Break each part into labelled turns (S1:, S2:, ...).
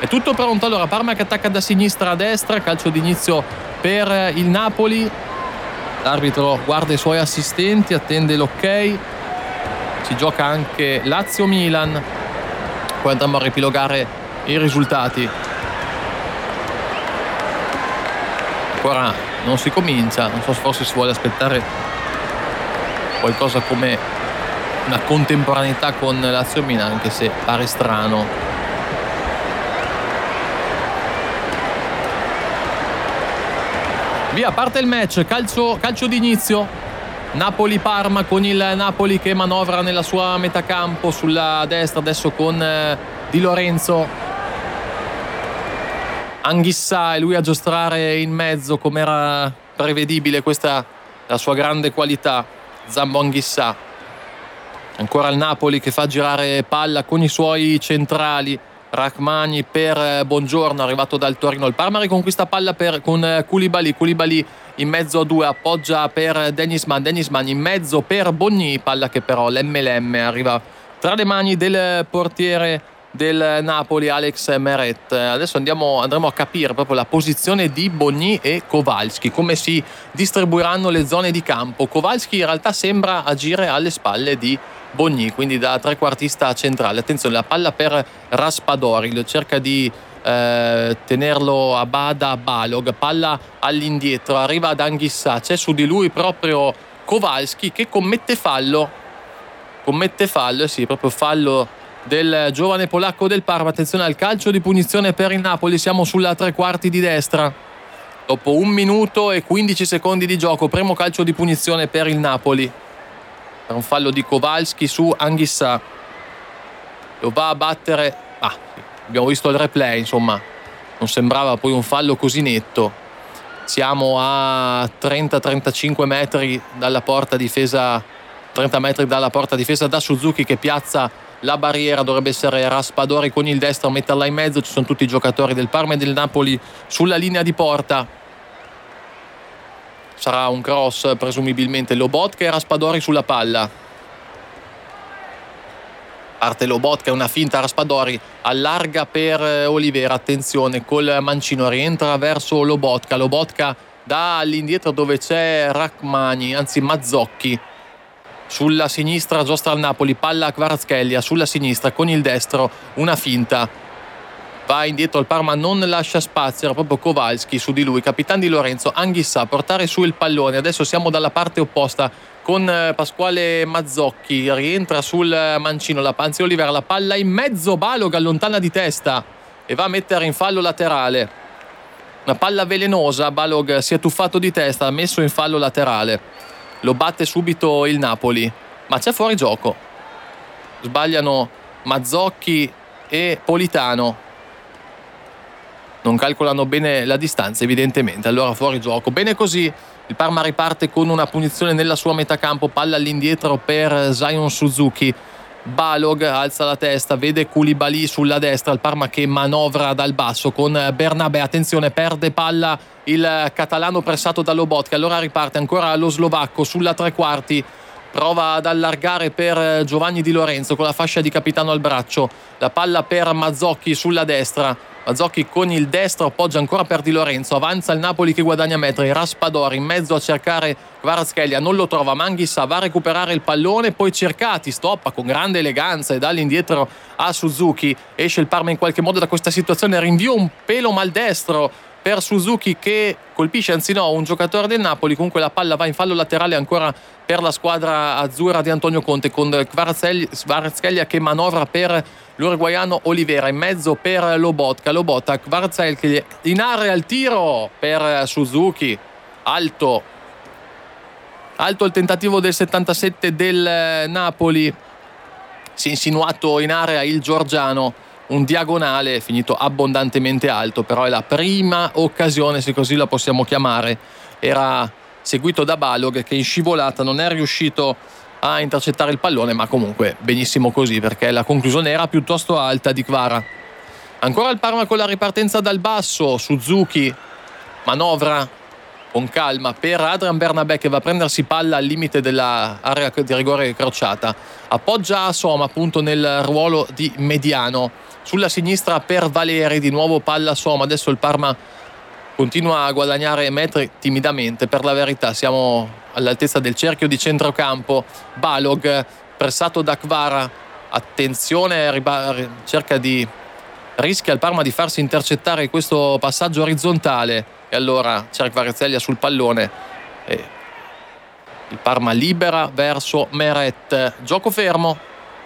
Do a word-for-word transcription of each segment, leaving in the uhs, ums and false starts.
S1: È tutto pronto, allora Parma che attacca da sinistra a destra, calcio d'inizio per il Napoli. L'arbitro guarda i suoi assistenti, attende l'ok. Si gioca anche Lazio-Milan. Poi andremo a riepilogare i risultati. Ancora non si comincia, non so se forse si vuole aspettare qualcosa come una contemporaneità con Lazio-Milan, anche se pare strano. Via, parte il match, calcio, calcio d'inizio. Napoli-Parma, con il Napoli che manovra nella sua metà campo sulla destra, adesso con eh, Di Lorenzo. Anghissà è lui a giostrare in mezzo, come era prevedibile, questa è la sua grande qualità, Zambo Anghissà. Ancora il Napoli che fa girare palla con i suoi centrali. Rachmani per Buongiorno, arrivato dal Torino. Il Parma riconquista palla per, con Koulibaly. Koulibaly in mezzo a due, appoggia per Dennis Mann. Dennis Mann in mezzo per Bogny, palla che però l'emme elle emme arriva tra le mani del portiere del Napoli, Alex Meret. Adesso andiamo, andremo a capire proprio la posizione di Bogny e Kowalski, come si distribuiranno le zone di campo. Kowalski in realtà sembra agire alle spalle di Bogny, quindi da trequartista centrale. Attenzione, la palla per Raspadori, lo cerca di eh, tenerlo a bada Balog, palla all'indietro, arriva ad Anghissà, c'è su di lui proprio Kowalski che commette fallo, commette fallo, eh sì, proprio fallo del giovane polacco del Parma. Attenzione al calcio di punizione per il Napoli, siamo sulla tre quarti di destra, dopo un minuto e quindici secondi di gioco, primo calcio di punizione per il Napoli. Per un fallo di Kowalski su Anghissà, lo va a battere. Ah, abbiamo visto il replay, insomma non sembrava poi un fallo così netto. Siamo a trenta trentacinque metri dalla porta difesa, trenta metri dalla porta difesa da Suzuki che piazza la barriera. Dovrebbe essere Raspadori con il destro a metterla in mezzo. Ci sono tutti i giocatori del Parma e del Napoli sulla linea di porta. Sarà un cross presumibilmente. Lobotka e Raspadori sulla palla. Parte Lobotka, una finta, Raspadori allarga per Olivera. Attenzione col mancino, rientra verso Lobotka. Lobotka da all'indietro dove c'è Rachmani, anzi Mazzocchi. Sulla sinistra giostra al Napoli, palla a Kvaratskhelia sulla sinistra con il destro, una finta. Va indietro il Parma, non lascia spazio, era proprio Kowalski su di lui, capitano Di Lorenzo, Anghissà a portare su il pallone. Adesso siamo dalla parte opposta con Pasquale Mazzocchi, rientra sul mancino, la Panzi Olivera, la palla in mezzo, Balog allontana di testa e va a mettere in fallo laterale. Una palla velenosa, Balog si è tuffato di testa, ha messo in fallo laterale. Lo batte subito il Napoli, ma c'è fuori gioco. Sbagliano Mazzocchi e Politano. Non calcolano bene la distanza evidentemente, allora fuori gioco. Bene così, il Parma riparte con una punizione nella sua metà campo, palla all'indietro per Zion Suzuki. Balog alza la testa, vede Koulibaly sulla destra, il Parma che manovra dal basso con Bernabé. Attenzione, perde palla il catalano pressato da Lobotka, allora riparte ancora lo slovacco sulla tre quarti. Prova ad allargare per Giovanni Di Lorenzo con la fascia di capitano al braccio. La palla per Mazzocchi sulla destra. Mazzocchi con il destro appoggia ancora per Di Lorenzo. Avanza il Napoli che guadagna metri. Raspadori in mezzo a cercare Kvaratskhelia. Non lo trova. Anghissà va a recuperare il pallone. Poi Cercati stoppa con grande eleganza e dall'indietro a Suzuki. Esce il Parma in qualche modo da questa situazione. Rinvio un pelo maldestro per Suzuki che colpisce, anzi no, un giocatore del Napoli. Comunque la palla va in fallo laterale ancora per la squadra azzurra di Antonio Conte, con Kvaratskhelia che manovra per l'uruguaiano Olivera, in mezzo per Lobotka. Lobotka, Kvaratskhelia in area, il tiro per Suzuki, alto alto il tentativo del settantasette del Napoli. Si è insinuato in area il georgiano, un diagonale finito abbondantemente alto, però è la prima occasione, se così la possiamo chiamare. Era seguito da Balog che in scivolata non è riuscito a intercettare il pallone, ma comunque benissimo così, perché la conclusione era piuttosto alta di Kvara. Ancora il Parma con la ripartenza dal basso. Suzuki manovra con calma per Adrian Bernabé che va a prendersi palla al limite dell'area di rigore crociata. Appoggia Soma appunto nel ruolo di mediano. sulla sinistra per Valeri, di nuovo palla Som. Adesso il Parma continua a guadagnare metri timidamente, per la verità siamo all'altezza del cerchio di centrocampo. Balog pressato da Kvara, attenzione, riba- cerca di rischia il Parma di farsi intercettare questo passaggio orizzontale, e allora c'è Kvaratskhelia sul pallone e il Parma libera verso Meret. Gioco fermo,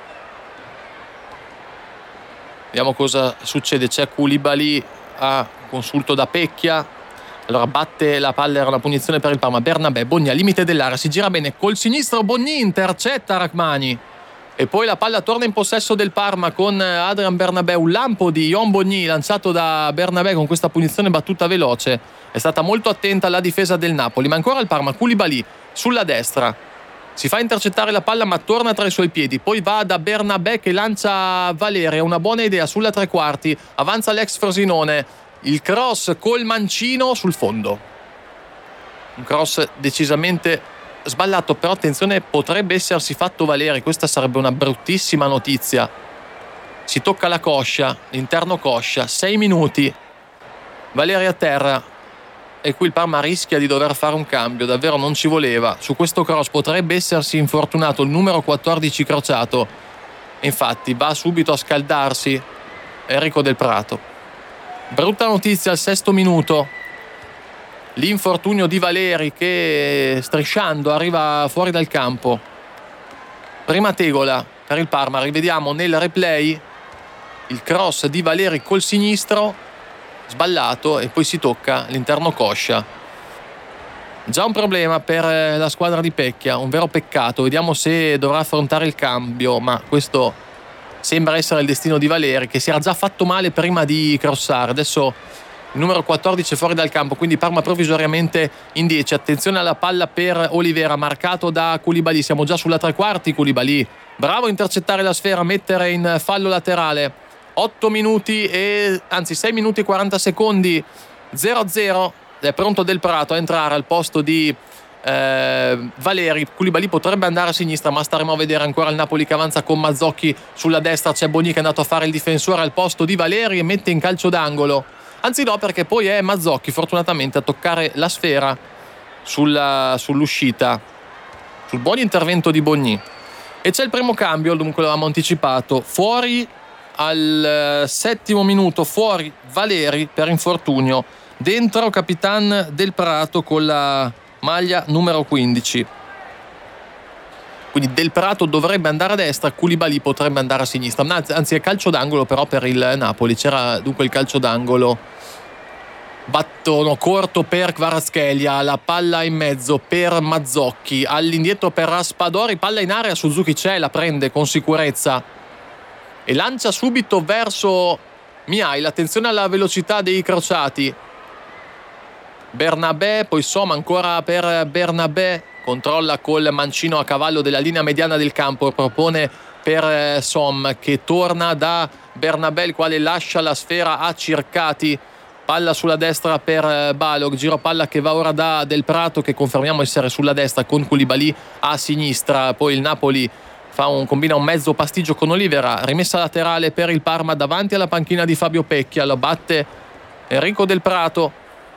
S1: vediamo cosa succede. C'è Koulibaly a consulto da Pecchia, allora batte la palla, era una punizione per il Parma. Bernabé, Bogni al limite dell'area, si gira bene col sinistro, Bogni intercetta Rachmani e poi la palla torna in possesso del Parma con Adrian Bernabé. Un lampo di Yon Bogni lanciato da Bernabé con questa punizione battuta veloce. È stata molto attenta alla difesa del Napoli, ma ancora il Parma. Koulibaly sulla destra, si fa intercettare la palla ma torna tra i suoi piedi, poi va da Bernabé che lancia Valeri, una buona idea sulla tre quarti, avanza l'ex Frosinone, il cross col mancino sul fondo, un cross decisamente sballato, però attenzione, potrebbe essersi fatto Valeri, questa sarebbe una bruttissima notizia. Si tocca la coscia, l'interno coscia, sei minuti, Valeri a terra e qui il Parma rischia di dover fare un cambio, davvero non ci voleva. Su questo cross potrebbe essersi infortunato il numero quattordici Crociato, infatti va subito a scaldarsi Enrico Del Prato. Brutta notizia al sesto minuto, l'infortunio di Valeri che strisciando arriva fuori dal campo. Prima tegola per il Parma, rivediamo nel replay il cross di Valeri col sinistro sballato e poi si tocca l'interno coscia. Già un problema per la squadra di Pecchia, un vero peccato. Vediamo se dovrà affrontare il cambio, ma questo sembra essere il destino di Valeri, che si era già fatto male prima di crossare. Adesso il numero quattordici è fuori dal campo, quindi Parma provvisoriamente in dieci. Attenzione alla palla per Olivera, marcato da Koulibaly. Siamo già sulla tre quarti. Koulibaly bravo a intercettare la sfera, mettere in fallo laterale. otto minuti e anzi sei minuti e quaranta secondi, zero a zero. È pronto Del Prato a entrare al posto di eh, Valeri. Koulibaly potrebbe andare a sinistra, ma staremo a vedere. Ancora il Napoli che avanza con Mazzocchi sulla destra. C'è Bogni che è andato a fare il difensore al posto di Valeri e mette in calcio d'angolo. Anzi no, perché poi è Mazzocchi fortunatamente a toccare la sfera sulla, sull'uscita, sul buon intervento di Bogni. E c'è il primo cambio, dunque l'avevamo anticipato, fuori al settimo minuto, fuori Valeri per infortunio, dentro Capitan Del Prato con la maglia numero quindici. Quindi Del Prato dovrebbe andare a destra, Koulibaly potrebbe andare a sinistra, anzi è calcio d'angolo però per il Napoli. C'era dunque il calcio d'angolo, battono corto per Kvaratskhelia, la palla in mezzo per Mazzocchi, all'indietro per Raspadori, palla in area, Suzuki c'è, la prende con sicurezza e lancia subito verso Mihail. Attenzione alla velocità dei crociati. Bernabé, poi Som ancora per Bernabé, controlla col mancino a cavallo della linea mediana del campo, propone per Som che torna da Bernabé, il quale lascia la sfera a Circati. Palla sulla destra per Balog, giro palla che va ora da Del Prato, che confermiamo essere sulla destra, con Koulibaly a sinistra. Poi il Napoli fa un, combina un mezzo pasticcio con Olivera, rimessa laterale per il Parma davanti alla panchina di Fabio Pecchia, lo batte Enrico Del Prato.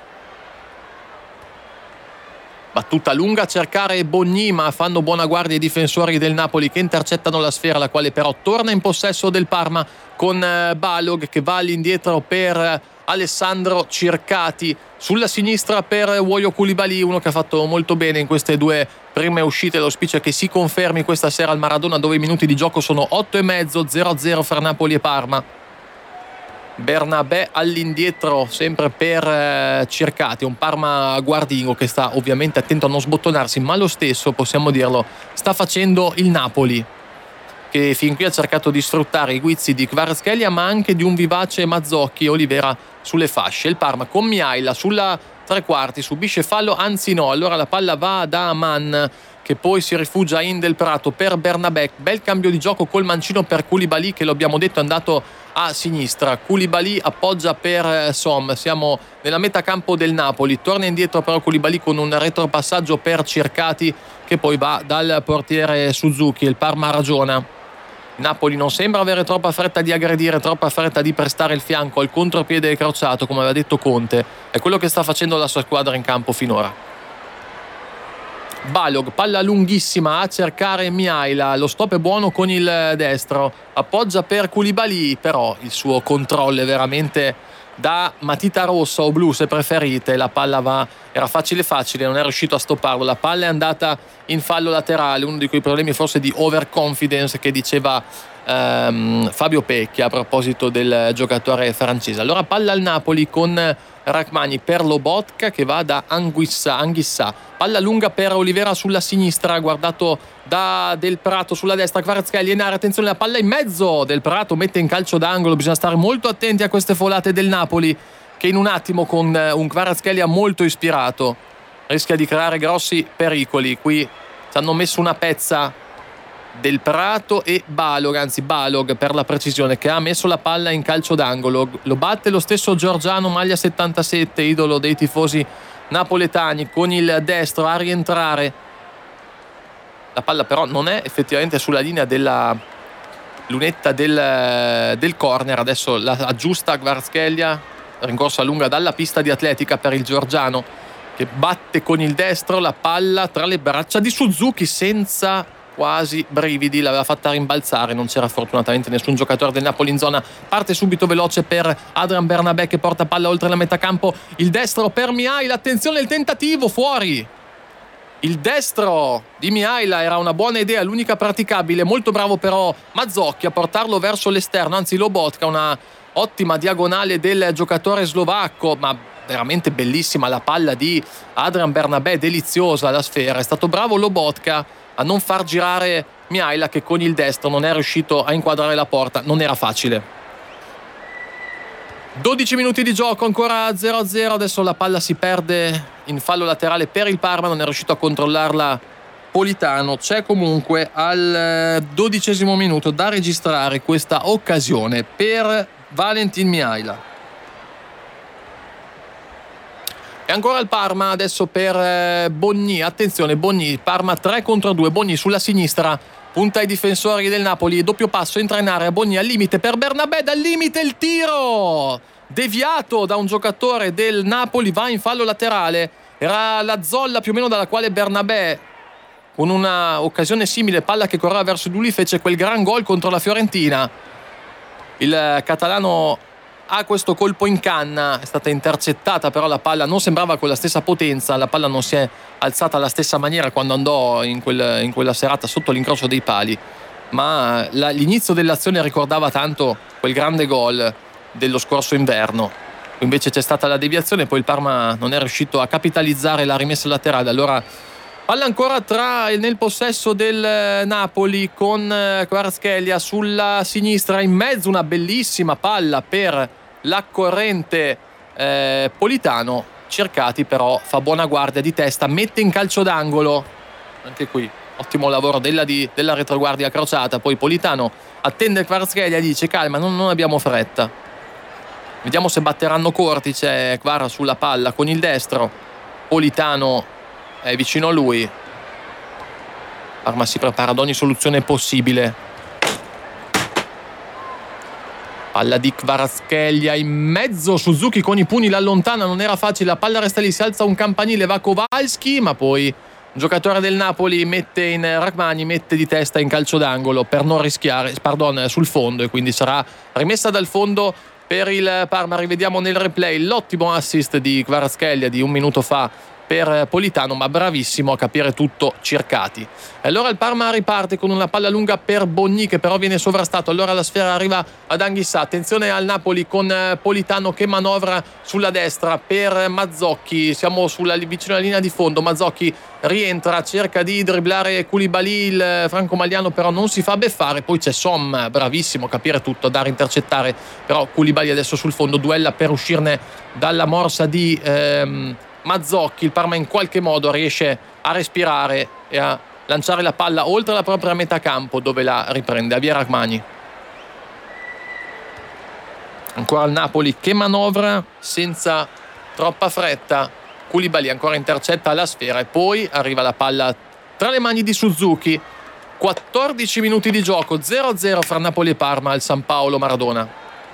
S1: Battuta lunga a cercare Bogni, ma fanno buona guardia i difensori del Napoli che intercettano la sfera, la quale però torna in possesso del Parma con Balog che va all'indietro per Alessandro Circati. Sulla sinistra per Woyo Koulibaly, uno che ha fatto molto bene in queste due prime uscite. L'auspicio è che si confermi questa sera al Maradona, dove i minuti di gioco sono otto e mezzo, zero a zero fra Napoli e Parma. Bernabé all'indietro sempre per eh, Circati, un Parma guardingo che sta ovviamente attento a non sbottonarsi, ma lo stesso, possiamo dirlo, sta facendo il Napoli, che fin qui ha cercato di sfruttare i guizzi di Kvaratskhelia ma anche di un vivace Mazzocchi e Olivera sulle fasce. Il Parma con Mihail sulla tre quarti subisce fallo, anzi no, allora la palla va da Aman che poi si rifugia in Del Prato per Bernabé. Bel cambio di gioco col mancino per Koulibaly, che lo abbiamo detto è andato a sinistra. Koulibaly appoggia per Som, siamo nella metà campo del Napoli, torna indietro però Koulibaly con un retropassaggio per Circati che poi va dal portiere Suzuki. Il Parma ragiona, Napoli non sembra avere troppa fretta di aggredire, troppa fretta di prestare il fianco al contropiede crociato, come aveva detto Conte. È quello che sta facendo la sua squadra in campo finora. Balog, palla lunghissima a cercare Mihaila, lo stop è buono con il destro, appoggia per Koulibaly, però il suo controllo è veramente da matita rossa o blu se preferite. La palla va, era facile facile, non è riuscito a stopparlo, la palla è andata in fallo laterale, uno di quei problemi forse di overconfidence che diceva ehm, Fabio Pecchia a proposito del giocatore francese. Allora palla al Napoli con Rachmani per Lobotka che va da Anguissa, Anghissà, palla lunga per Olivera sulla sinistra, guardato da Del Prato sulla destra, Kvaratskhelia in area, attenzione la palla in mezzo, Del Prato mette in calcio d'angolo, bisogna stare molto attenti a queste folate del Napoli che in un attimo con un Kvaratskhelia molto ispirato rischia di creare grossi pericoli. Qui ci hanno messo una pezza Del Prato e Balog, anzi Balog per la precisione, che ha messo la palla in calcio d'angolo. Lo batte lo stesso Giorgiano, maglia settantasette, idolo dei tifosi napoletani, con il destro a rientrare. La palla però non è effettivamente sulla linea della lunetta del, del corner. Adesso la aggiusta Kvaratskhelia, rincorsa lunga dalla pista di atletica per il Giorgiano che batte con il destro la palla tra le braccia di Suzuki senza quasi brividi, l'aveva fatta rimbalzare, non c'era fortunatamente nessun giocatore del Napoli in zona. Parte subito veloce per Adrian Bernabé che porta palla oltre la metà campo, il destro per Mihaila, attenzione il tentativo, fuori. Il destro di Mihaila era una buona idea, l'unica praticabile, molto bravo però Mazzocchi a portarlo verso l'esterno, anzi Lobotka, una ottima diagonale del giocatore slovacco, ma veramente bellissima la palla di Adrian Bernabé, deliziosa la sfera. È stato bravo Lobotka a non far girare Mihaila che con il destro non è riuscito a inquadrare la porta, non era facile. dodici minuti di gioco, ancora zero a zero, adesso la palla si perde in fallo laterale per il Parma, non è riuscito a controllarla Politano. C'è comunque al dodicesimo minuto da registrare questa occasione per Valentin Mihaila. E ancora il Parma adesso per Bogni, attenzione Bogni, Parma tre contro due, Bogni sulla sinistra, punta ai difensori del Napoli, doppio passo, entra in area, Bogni al limite per Bernabé, dal limite il tiro deviato da un giocatore del Napoli, va in fallo laterale. Era la zolla più o meno dalla quale Bernabé, con una occasione simile, palla che correva verso di lui, fece quel gran gol contro la Fiorentina. Il catalano ha questo colpo in canna, è stata intercettata però la palla non sembrava con la stessa potenza, la palla non si è alzata alla stessa maniera quando andò in, quel, in quella serata sotto l'incrocio dei pali, ma la, l'inizio dell'azione ricordava tanto quel grande gol dello scorso inverno. Invece c'è stata la deviazione, poi il Parma non è riuscito a capitalizzare la rimessa laterale. Allora palla ancora tra, nel possesso del Napoli con Kvaratskhelia sulla sinistra, in mezzo una bellissima palla per l'accorrente eh, Politano. Cercati però fa buona guardia di testa, mette in calcio d'angolo, anche qui ottimo lavoro della, di, della retroguardia crociata. Poi Politano attende Kvaratskhelia e dice calma, non, non abbiamo fretta, vediamo se batteranno corti. C'è Kvara sulla palla con il destro, Politano è vicino a lui, Parma si prepara ad ogni soluzione possibile. Palla di Kvaratskhelia in mezzo, Suzuki con i pugni l'allontana, non era facile, la palla resta lì, si alza un campanile, va Kowalski, ma poi un giocatore del Napoli mette in Rachmani, mette di testa in calcio d'angolo per non rischiare, pardon, sul fondo, e quindi sarà rimessa dal fondo per il Parma. Rivediamo nel replay l'ottimo assist di Kvaratskhelia di un minuto fa per Politano, ma bravissimo a capire tutto Cercati. E allora il Parma riparte con una palla lunga per Bogni che però viene sovrastato, allora la sfera arriva ad Anghissà, attenzione al Napoli con Politano che manovra sulla destra per Mazzocchi, siamo sulla, vicino alla linea di fondo, Mazzocchi rientra, cerca di dribblare Koulibaly, il franco-maliano però non si fa beffare, poi c'è Som, bravissimo a capire tutto, a dare intercettare, però Koulibaly adesso sul fondo duella per uscirne dalla morsa di ehm, Mazzocchi. Il Parma in qualche modo riesce a respirare e a lanciare la palla oltre la propria metà campo, dove la riprende Javier Rachmani. Ancora il Napoli che manovra senza troppa fretta, Koulibaly ancora intercetta la sfera e poi arriva la palla tra le mani di Suzuki. quattordici minuti di gioco, zero a zero fra Napoli e Parma al San Paolo Maradona.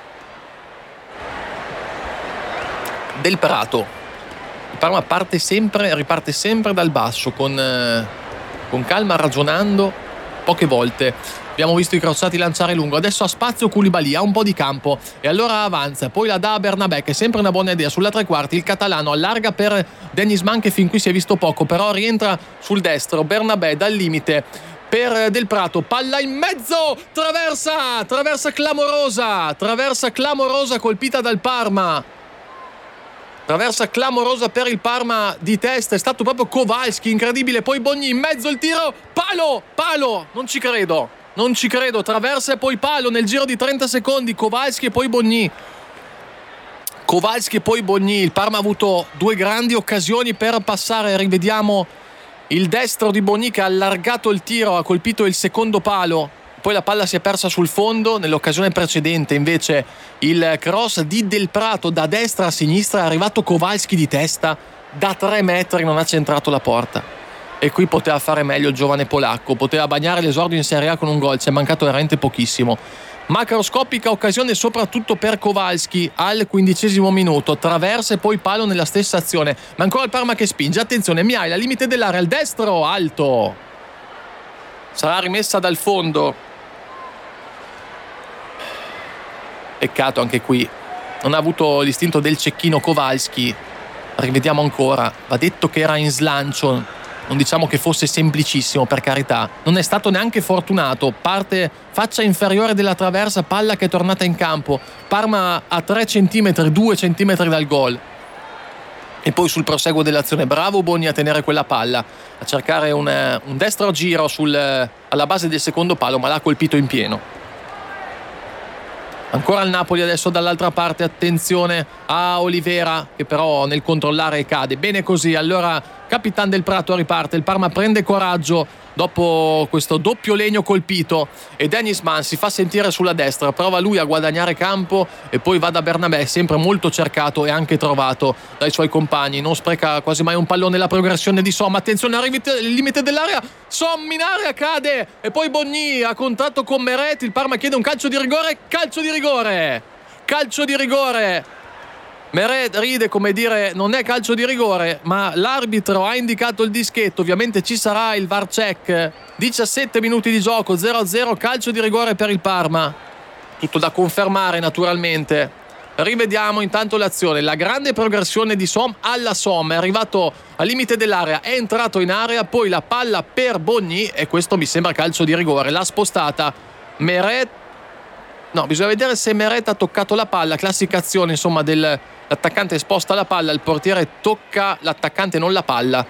S1: Del Prato. Il Parma parte sempre, riparte sempre dal basso, con, eh, con calma, ragionando, poche volte. Abbiamo visto i crociati lanciare lungo, adesso ha spazio Koulibaly, ha un po' di campo e allora avanza, poi la dà a Bernabé, che è sempre una buona idea. Sulla tre quarti il catalano allarga per Dennis Mann, che fin qui si è visto poco, però rientra sul destro. Bernabé dal limite per Del Prato, palla in mezzo, traversa, traversa clamorosa, traversa clamorosa colpita dal Parma. Traversa clamorosa per il Parma di testa, è stato proprio Kowalski, incredibile. Poi Bogny in mezzo, il tiro, palo, palo, non ci credo. Non ci credo, traversa e poi palo nel giro di trenta secondi, Kowalski e poi Bogny. Kowalski e poi Bogny, il Parma ha avuto due grandi occasioni per passare, rivediamo il destro di Bogny che ha allargato il tiro, ha colpito il secondo palo, poi la palla si è persa sul fondo. Nell'occasione precedente invece il cross di Del Prato da destra a sinistra, è arrivato Kowalski di testa, da tre metri non ha centrato la porta. E qui poteva fare meglio il giovane polacco, poteva bagnare l'esordio in Serie A con un gol, ci è mancato veramente pochissimo. Macroscopica occasione soprattutto per Kowalski al quindicesimo minuto, traversa e poi palo nella stessa azione, ma ancora il Parma che spinge, attenzione, Miai, la limite dell'area, al destro, alto, sarà rimessa dal fondo. Peccato anche qui, non ha avuto l'istinto del cecchino Kowalski. Rivediamo ancora, va detto che era in slancio, non diciamo che fosse semplicissimo, per carità, non è stato neanche fortunato, parte faccia inferiore della traversa, palla che è tornata in campo, Parma a tre centimetri, due centimetri dal gol. E poi sul proseguo dell'azione, bravo Bogny a tenere quella palla, a cercare un, un destro giro sul, alla base del secondo palo, ma l'ha colpito in pieno. Ancora il Napoli adesso dall'altra parte, attenzione a Olivera che però nel controllare cade. Bene così, allora Capitan Del Prato riparte, il Parma prende coraggio dopo questo doppio legno colpito e Dennis Mann si fa sentire sulla destra, prova lui a guadagnare campo e poi va da Bernabé, sempre molto cercato e anche trovato dai suoi compagni, non spreca quasi mai un pallone. La progressione di Som, attenzione al limite dell'area, Som in area, cade e poi Bogny a contatto con Meret, il Parma chiede un calcio di rigore, calcio di rigore, calcio di rigore. Meret ride come dire non è calcio di rigore, ma l'arbitro ha indicato il dischetto, ovviamente ci sarà il V A R check. Diciassette minuti di gioco, zero a zero, calcio di rigore per il Parma, tutto da confermare naturalmente. Rivediamo intanto l'azione, la grande progressione di Som alla Som, è arrivato al limite dell'area, è entrato in area, poi la palla per Bogny e questo mi sembra calcio di rigore, l'ha spostata Meret. No, bisogna vedere se Meret ha toccato la palla, classica azione insomma del l'attaccante sposta la palla, il portiere tocca l'attaccante, non la palla.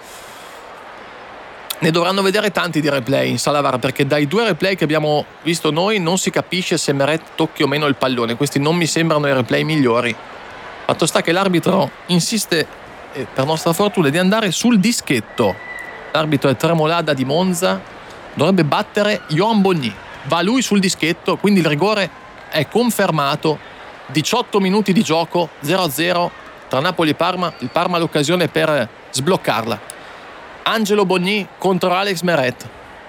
S1: Ne dovranno vedere tanti di replay in sala V A R, perché dai due replay che abbiamo visto noi non si capisce se Meret tocchi o meno il pallone. Questi non mi sembrano i replay migliori. Fatto sta che l'arbitro insiste, eh, per nostra fortuna, di andare sul dischetto. L'arbitro è Tremolada di Monza, dovrebbe battere Yohan Bogny, va lui sul dischetto, quindi il rigore è confermato. diciotto minuti di gioco, zero a zero tra Napoli e Parma, il Parma ha l'occasione per sbloccarla. Angelo Bogny contro Alex Meret.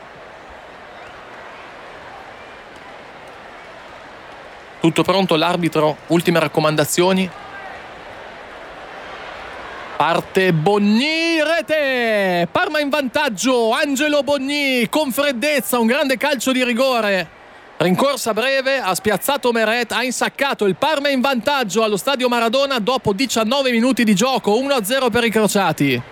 S1: Tutto pronto, l'arbitro, ultime raccomandazioni. Parte Bogny, rete! Parma in vantaggio, Angelo Bogny con freddezza, un grande calcio di rigore. Rincorsa breve, ha spiazzato Meret, ha insaccato, il Parma in vantaggio allo stadio Maradona dopo diciannove minuti di gioco, uno a zero per i crociati.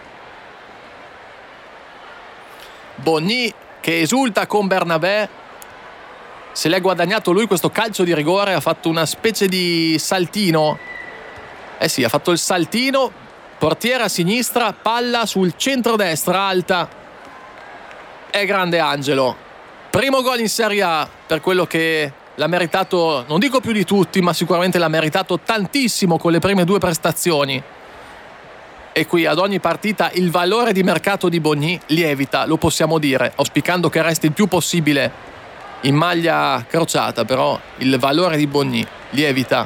S1: Bogny che esulta con Bernabé, se l'è guadagnato lui questo calcio di rigore, ha fatto una specie di saltino, eh sì, ha fatto il saltino, portiere a sinistra, palla sul centrodestra alta, è grande Angelo. Primo gol in Serie A per quello che l'ha meritato, non dico più di tutti, ma sicuramente l'ha meritato tantissimo con le prime due prestazioni. E qui ad ogni partita il valore di mercato di Bogny lievita, lo possiamo dire, auspicando che resti il più possibile in maglia crociata, però il valore di Bogny lievita.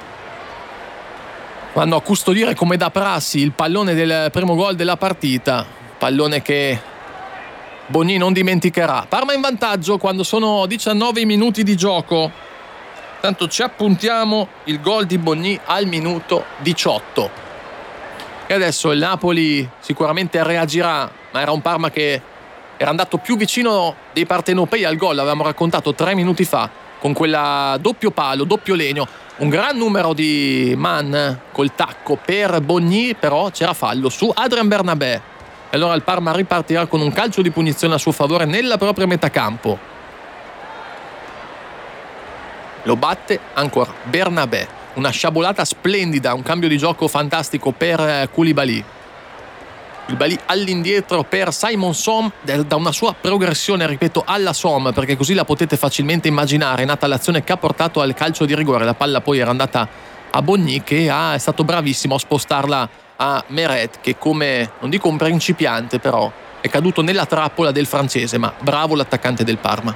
S1: Vanno a custodire come da prassi il pallone del primo gol della partita, pallone che Bogni non dimenticherà. Parma in vantaggio quando sono diciannove minuti di gioco. Tanto ci appuntiamo il gol di Bogni al minuto diciotto. E adesso il Napoli sicuramente reagirà, ma era un Parma che era andato più vicino dei partenopei al gol, l'avevamo raccontato tre minuti fa, con quella doppio palo, doppio legno. Un gran numero di man col tacco per Bogni, però c'era fallo su Adrian Bernabé. E allora il Parma ripartirà con un calcio di punizione a suo favore nella propria metà campo. Lo batte ancora Bernabé. Una sciabolata splendida, un cambio di gioco fantastico per Koulibaly. Koulibaly all'indietro per Simon Som, da una sua progressione, ripeto, alla Som, perché così la potete facilmente immaginare. È nata l'azione che ha portato al calcio di rigore. La palla poi era andata a Bogni, che ha, è stato bravissimo a spostarla a Meret, che come, non dico un principiante, però è caduto nella trappola del francese, ma bravo l'attaccante del Parma.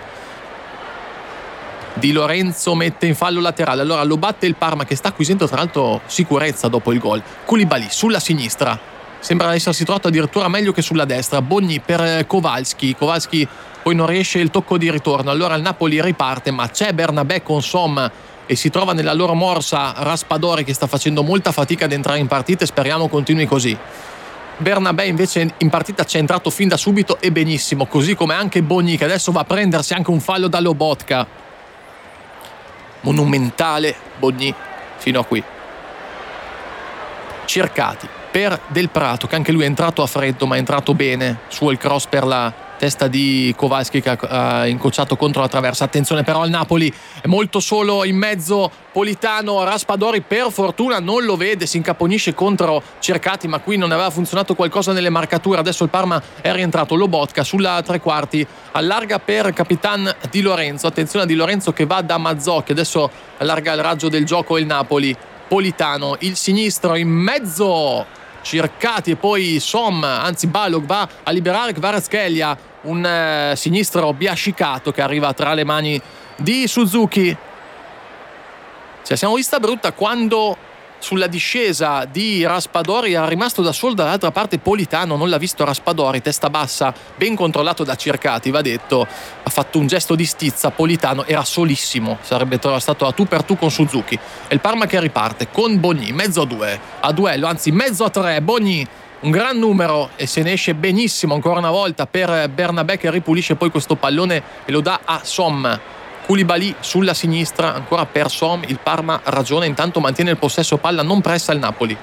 S1: Di Lorenzo mette in fallo laterale, allora lo batte il Parma, che sta acquisendo tra l'altro sicurezza dopo il gol. Koulibaly sulla sinistra, sembra essersi trovato addirittura meglio che sulla destra. Bogni per Kowalski, Kowalski poi non riesce il tocco di ritorno, allora il Napoli riparte, ma c'è Bernabé con Som e si trova nella loro morsa Raspadori, che sta facendo molta fatica ad entrare in partita, e speriamo continui così. Bernabé invece in partita c'è entrato fin da subito e benissimo, così come anche Bogni, che adesso va a prendersi anche un fallo da Lobotka. Monumentale Bogni fino a qui. Cercati per Del Prato, che anche lui è entrato a freddo, ma è entrato bene su il cross per la testa di Kowalski, che ha incrociato contro la traversa. Attenzione però al Napoli, è molto solo in mezzo Politano. Raspadori per fortuna non lo vede, si incaponisce contro Cercati, ma qui non aveva funzionato qualcosa nelle marcature. Adesso il Parma è rientrato. Lobotka sulla tre quarti, allarga per Capitan Di Lorenzo. Attenzione a Di Lorenzo che va da Mazzocchi, adesso allarga il raggio del gioco il Napoli. Politano, il sinistro in mezzo, Cercati e poi Som, anzi Balog va a liberare Kvaratskhelia, un eh, sinistro biascicato che arriva tra le mani di Suzuki. Cioè, siamo vista brutta quando sulla discesa di Raspadori era rimasto da solo dall'altra parte Politano, non l'ha visto Raspadori, testa bassa, ben controllato da Cercati, va detto, ha fatto un gesto di stizza. Politano era solissimo, sarebbe stato a tu per tu con Suzuki. E il Parma che riparte con Bogni, mezzo a due, a duello, anzi mezzo a tre. Bogni, un gran numero, e se ne esce benissimo ancora una volta per Bernabé, che ripulisce poi questo pallone e lo dà a Som. Koulibaly sulla sinistra, ancora per Som. Il Parma ragiona, intanto mantiene il possesso palla, non pressa il Napoli.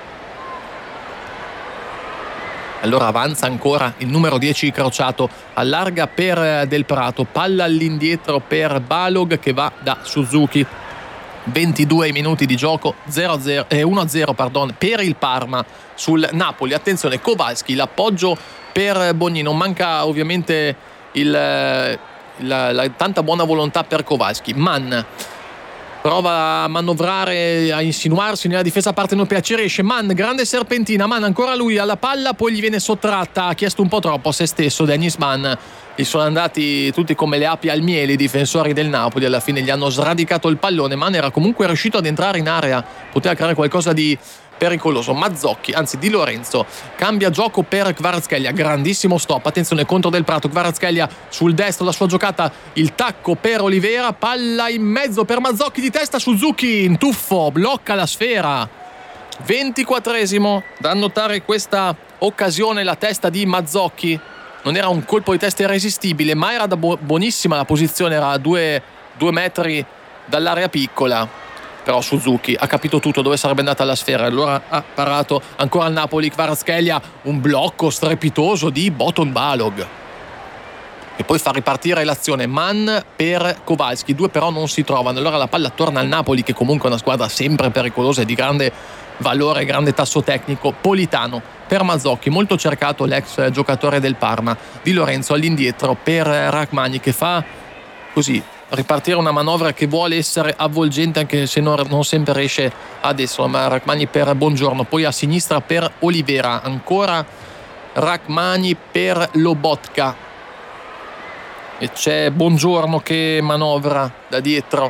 S1: Allora avanza ancora il numero dieci Crociato, allarga per Del Prato, palla all'indietro per Balog che va da Suzuki. ventidue minuti di gioco, zero a zero, eh, uno a zero pardon, per il Parma sul Napoli. Attenzione Kowalski, l'appoggio per Bogni, non manca ovviamente il... La, la, tanta buona volontà per Kowalski. Mann prova a manovrare, a insinuarsi nella difesa partenopea, ci riesce. Mann, grande serpentina, Mann ancora lui alla palla, poi gli viene sottratta, ha chiesto un po' troppo a se stesso Dennis Mann. Gli sono andati tutti come le api al miele i difensori del Napoli, alla fine gli hanno sradicato il pallone. Mann era comunque riuscito ad entrare in area, poteva creare qualcosa di pericoloso. Mazzocchi, anzi Di Lorenzo, cambia gioco per Kvaratskhelia, grandissimo stop, attenzione contro Del Prato. Kvaratskhelia sul destro, la sua giocata, il tacco per Olivera, palla in mezzo per Mazzocchi di testa, Suzuki in tuffo, blocca la sfera. ventiquattresimo, da annotare questa occasione, la testa di Mazzocchi, non era un colpo di testa irresistibile, ma era da bu- buonissima la posizione, era a due, due metri dall'area piccola. Però Suzuki ha capito tutto dove sarebbe andata la sfera, allora ha parato. Ancora il Napoli, Kvaratskhelia, un blocco strepitoso di Boton Balog, e poi fa ripartire l'azione. Mann per Kowalski, due però non si trovano, allora la palla torna al Napoli, che comunque è una squadra sempre pericolosa e di grande valore, grande tasso tecnico. Politano per Mazzocchi, molto cercato l'ex giocatore del Parma. Di Lorenzo all'indietro per Rachmani, che fa così ripartire una manovra che vuole essere avvolgente, anche se non, non sempre riesce adesso. Ma Rachmani per Buongiorno, poi a sinistra per Olivera, ancora Rachmani per Lobotka, e c'è Buongiorno che manovra da dietro.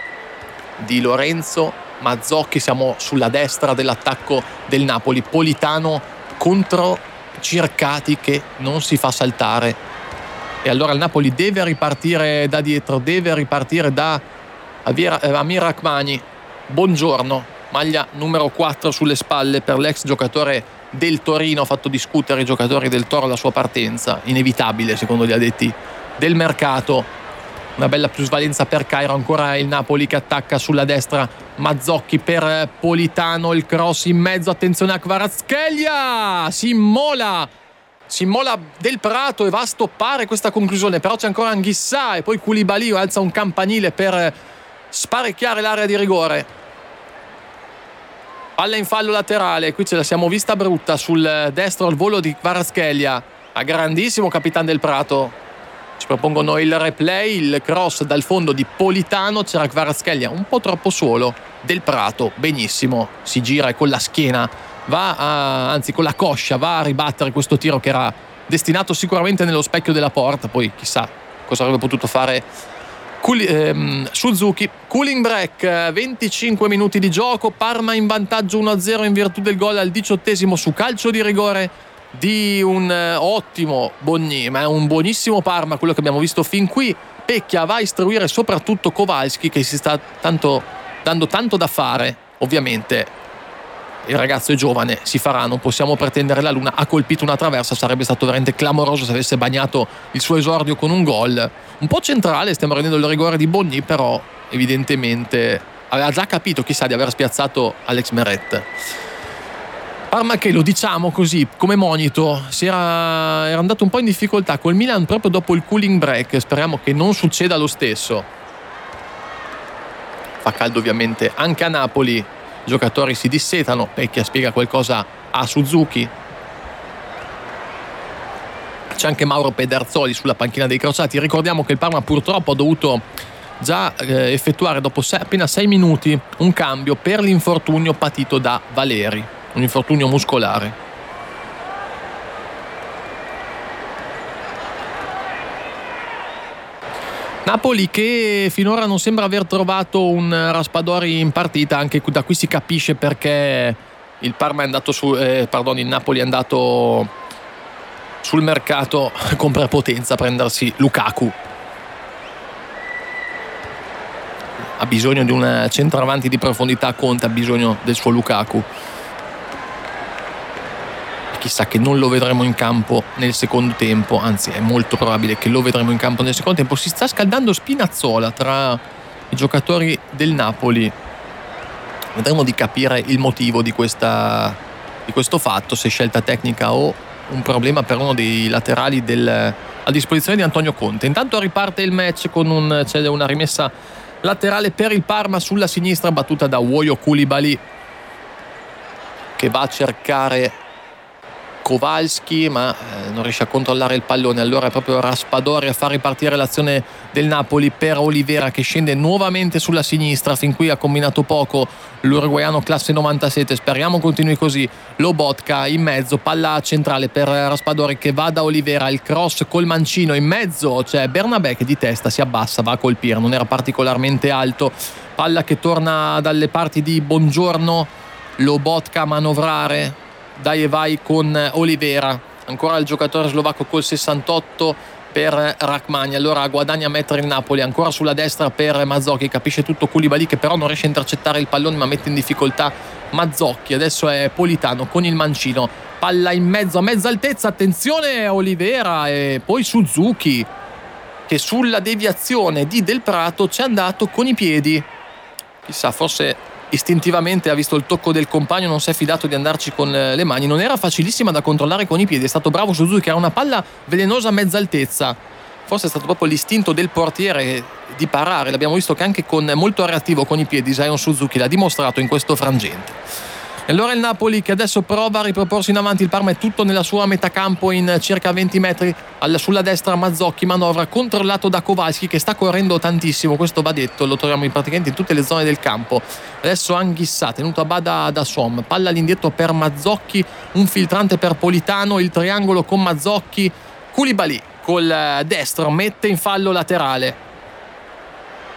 S1: Di Lorenzo, Mazzocchi, siamo sulla destra dell'attacco del Napoli. Politano contro Cercati che non si fa saltare. e allora il Napoli deve ripartire da dietro, deve ripartire da Amir Rrahmani. Buongiorno, maglia numero quattro sulle spalle per l'ex giocatore del Torino, ha fatto discutere i giocatori del Toro la sua partenza, inevitabile secondo gli addetti del mercato. Una bella plusvalenza per Cairo, ancora il Napoli che attacca sulla destra, Mazzocchi per Politano, il cross in mezzo, attenzione a Kvaratskhelia, si immola si immola Del Prato e va a stoppare questa conclusione, però c'è ancora Anghissà e poi Koulibaly alza un campanile per sparecchiare l'area di rigore. Palla in fallo laterale, qui ce la siamo vista brutta sul destro al volo di Kvaratskhelia, a grandissimo Capitan Del Prato. Ci propongono il replay, il cross dal fondo di Politano, c'era Kvaratskhelia un po' troppo solo, Del Prato benissimo, si gira e con la schiena va a, anzi con la coscia va a ribattere questo tiro che era destinato sicuramente nello specchio della porta, poi chissà cosa avrebbe potuto fare Cool, ehm, Suzuki. Cooling break, venticinque minuti di gioco, Parma in vantaggio uno a zero in virtù del gol al diciottesimo su calcio di rigore di un ottimo Bogni, ma è un buonissimo Parma quello che abbiamo visto fin qui. Pecchia va a istruire soprattutto Kowalski che si sta tanto, dando tanto da fare. Ovviamente il ragazzo è giovane, si farà, non possiamo pretendere la luna. Ha colpito una traversa, sarebbe stato veramente clamoroso se avesse bagnato il suo esordio con un gol un po' centrale. Stiamo rendendo il rigore di Bogni, però evidentemente aveva già capito, chissà, di aver spiazzato Alex Meret. Parma che, lo diciamo così come monito, si era, era andato un po' in difficoltà col Milan proprio dopo il cooling break. Speriamo che non succeda lo stesso. Fa caldo ovviamente anche a Napoli, i giocatori si dissetano. Pecchia spiega qualcosa a Suzuki. C'è anche Mauro Pederzoli sulla panchina dei crociati. Ricordiamo che il Parma purtroppo ha dovuto già eh, effettuare dopo sei, appena sei minuti un cambio per l'infortunio patito da Valeri, un infortunio muscolare. Napoli che finora non sembra aver trovato un Raspadori in partita, anche da qui si capisce perché il Parma è andato su, eh, pardon, il Napoli è andato sul mercato con prepotenza a prendersi Lukaku. Ha bisogno di un centravanti di profondità, Conte ha bisogno del suo Lukaku. Chissà che non lo vedremo in campo nel secondo tempo, anzi è molto probabile che lo vedremo in campo nel secondo tempo. Si sta scaldando Spinazzola tra i giocatori del Napoli. Vedremo di capire il motivo di, questa, di questo fatto, se scelta tecnica o un problema per uno dei laterali del, a disposizione di Antonio Conte. Intanto riparte il match con un, c'è una rimessa laterale per il Parma sulla sinistra, battuta da Woyo Koulibaly che va a cercare Kowalski, ma eh, non riesce a controllare il pallone. Allora è proprio Raspadori a far ripartire l'azione del Napoli per Olivera che scende nuovamente sulla sinistra. Fin qui ha combinato poco l'uruguaiano classe novantasette, speriamo continui così. Lobotka in mezzo, palla centrale per Raspadori che va da Olivera, il cross col mancino in mezzo, c'è Bernabé che di testa si abbassa, va a colpire, non era particolarmente alto. Palla che torna dalle parti di Buongiorno, Lobotka a manovrare, dai e vai con Olivera, ancora il giocatore slovacco col sessantotto per Rrahmani. Allora guadagna a mettere il Napoli, ancora sulla destra per Mazzocchi, capisce tutto Koulibaly che però non riesce a intercettare il pallone ma mette in difficoltà Mazzocchi. Adesso è Politano con il mancino, palla in mezzo a mezza altezza, attenzione Olivera e poi Suzuki che sulla deviazione di Del Prato ci è andato con i piedi, chissà, forse istintivamente ha visto il tocco del compagno, non si è fidato di andarci con le mani. Non era facilissima da controllare con i piedi, è stato bravo Suzuki che era una palla velenosa a mezza altezza, forse è stato proprio l'istinto del portiere di parare. L'abbiamo visto che anche con molto reattivo con i piedi Zion Suzuki l'ha dimostrato in questo frangente. E allora il Napoli che adesso prova a riproporsi in avanti, il Parma è tutto nella sua metà campo in circa venti metri. Sulla destra Mazzocchi manovra, controllato da Kowalski che sta correndo tantissimo, questo va detto, lo troviamo in praticamente in tutte le zone del campo. Adesso Anghissà tenuto a bada da Som, palla all'indietro per Mazzocchi, un filtrante per Politano, il triangolo con Mazzocchi, Koulibaly col destro mette in fallo laterale.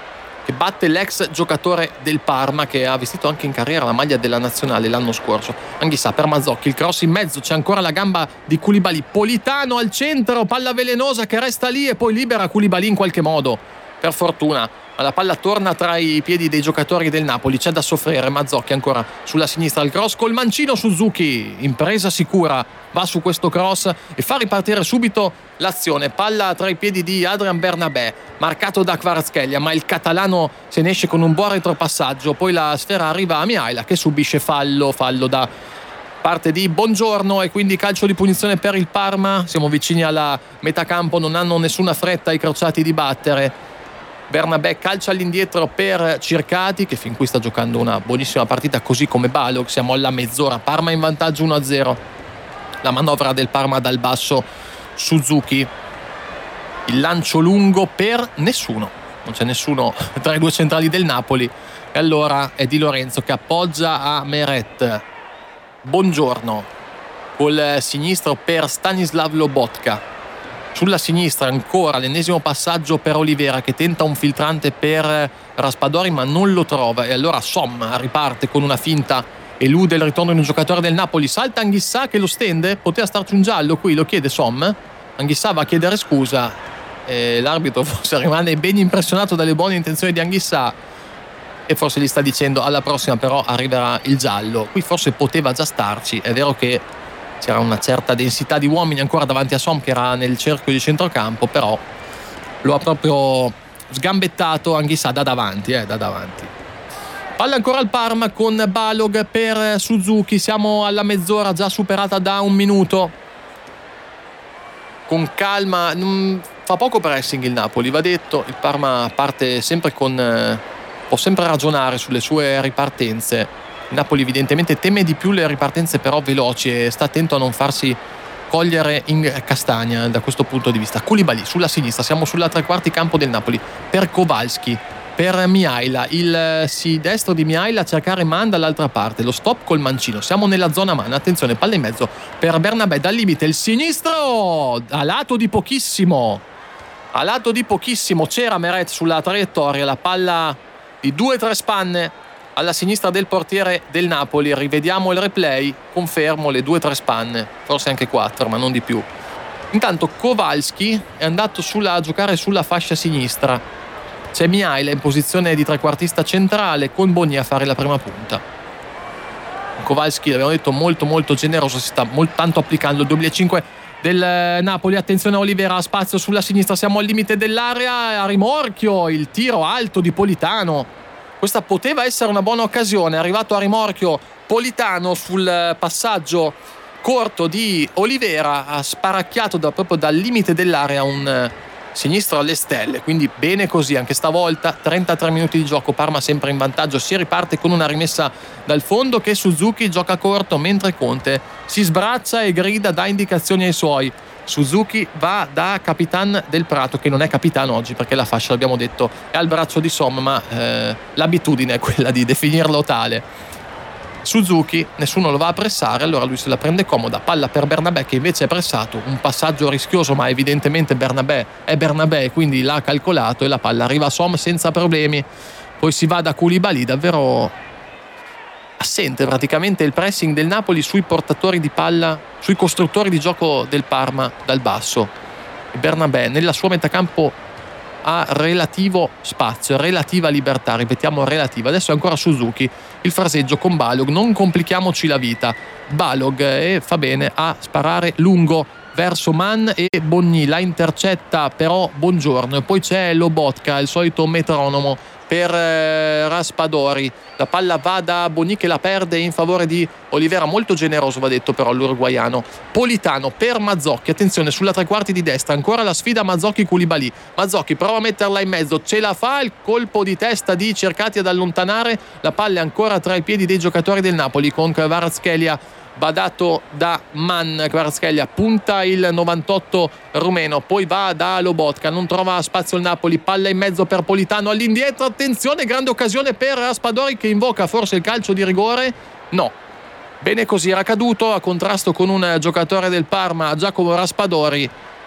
S1: che batte l'ex giocatore del Parma, che ha vestito anche in carriera la maglia della nazionale l'anno scorso. Anghissà per Mazzocchi, il cross in mezzo, c'è ancora la gamba di Koulibaly, Politano al centro, palla velenosa che resta lì e poi libera Koulibaly in qualche modo, per fortuna. La palla torna tra i piedi dei giocatori del Napoli, c'è da soffrire. Mazzocchi ancora sulla sinistra, il cross col mancino. Suzuki, impresa sicura, va su questo cross e fa ripartire subito l'azione. Palla tra i piedi di Adrian Bernabé, marcato da Kvaratskhelia, ma il catalano se ne esce con un buon retropassaggio. Poi la sfera arriva a Mihaila che subisce fallo, fallo da parte di Buongiorno e quindi calcio di punizione per il Parma. Siamo vicini alla metà campo, non hanno nessuna fretta i crociati di battere. Bernabé calcia all'indietro per Circati, che fin qui sta giocando una buonissima partita, così come Balog. Siamo alla mezz'ora, Parma in vantaggio uno a zero. La manovra del Parma dal basso, Suzuki, il lancio lungo per nessuno, non c'è nessuno tra i due centrali del Napoli, e allora è Di Lorenzo che appoggia a Meret. Buongiorno col sinistro per Stanislav Lobotka. Sulla sinistra ancora l'ennesimo passaggio per Olivera, che tenta un filtrante per Raspadori ma non lo trova, e allora Som riparte con una finta, elude il ritorno di un giocatore del Napoli, salta Anghissà che lo stende, poteva starci un giallo qui, lo chiede Som, Anghissà va a chiedere scusa e l'arbitro forse rimane ben impressionato dalle buone intenzioni di Anghissà e forse gli sta dicendo alla prossima però arriverà il giallo. Qui forse poteva già starci, è vero che c'era una certa densità di uomini ancora davanti a Som che era nel cerchio di centrocampo, però lo ha proprio sgambettato Anghissà da davanti, eh, da davanti. Palla ancora al Parma con Balog per Suzuki, siamo alla mezz'ora già superata da un minuto. Con calma, fa poco pressing il Napoli, va detto, il Parma parte sempre con, può sempre ragionare sulle sue ripartenze. Il Napoli evidentemente teme di più le ripartenze però veloci e sta attento a non farsi cogliere in castagna da questo punto di vista. Koulibaly sulla sinistra, siamo sulla tre quarti campo del Napoli, per Kowalski, per Mihaila, il sì destro di Mihaila a cercare man dall'altra parte, lo stop col mancino, siamo nella zona man, attenzione, palla in mezzo per Bernabé, dal limite il sinistro a lato di pochissimo, a lato di pochissimo c'era Meret sulla traiettoria, la palla di due tre spanne alla sinistra del portiere del Napoli. Rivediamo il replay, confermo le due tre spanne, forse anche quattro ma non di più. Intanto Kowalski è andato sulla, a giocare sulla fascia sinistra, c'è Mihaila in posizione di trequartista centrale con Boni a fare la prima punta. Kowalski, l'abbiamo detto, molto molto generoso, si sta molto, tanto applicando il duemilacinque del Napoli. Attenzione a Olivera, spazio sulla sinistra, siamo al limite dell'area, a rimorchio il tiro alto di Politano. Questa poteva essere una buona occasione, è arrivato a rimorchio Politano sul passaggio corto di Olivera, ha sparacchiato da, proprio dal limite dell'area un sinistro alle stelle, quindi bene così anche stavolta. Trentatré minuti di gioco, Parma sempre in vantaggio, si riparte con una rimessa dal fondo che Suzuki gioca corto mentre Conte si sbraccia e grida, dà indicazioni ai suoi. Suzuki va da Capitan del Prato, che non è capitano oggi perché la fascia, l'abbiamo detto, è al braccio di Som, ma eh, l'abitudine è quella di definirlo tale. Suzuki, nessuno lo va a pressare, allora lui se la prende comoda, palla per Bernabé che invece è pressato, un passaggio rischioso ma evidentemente Bernabé è Bernabé, quindi l'ha calcolato e la palla arriva a Som senza problemi. Poi si va da Koulibaly, davvero assente praticamente il pressing del Napoli sui portatori di palla, sui costruttori di gioco del Parma dal basso. Bernabé nella sua metacampo ha relativo spazio, relativa libertà, ripetiamo relativa. Adesso è ancora Suzuki, il fraseggio con Balog, non complichiamoci la vita. Balog e fa bene a sparare lungo verso Man e Bonni, la intercetta però Buongiorno e poi c'è Lobotka, il solito metronomo per eh, Raspadori. La palla va da Bonni che la perde in favore di Olivera, molto generoso va detto però l'uruguaiano. Politano per Mazzocchi, attenzione sulla tre quarti di destra, ancora la sfida Mazzocchi-Koulibaly. Mazzocchi prova a metterla in mezzo, ce la fa, il colpo di testa di Cercati ad allontanare, la palla è ancora tra i piedi dei giocatori del Napoli con Kvaratskhelia badato da Man. Kvaratskhelia punta il novantotto rumeno, poi va da Lobotka, non trova spazio il Napoli, palla in mezzo per Politano all'indietro, attenzione, grande occasione per Raspadori che invoca forse il calcio di rigore, no, bene così, era caduto a contrasto con un giocatore del Parma, Giacomo Raspadori.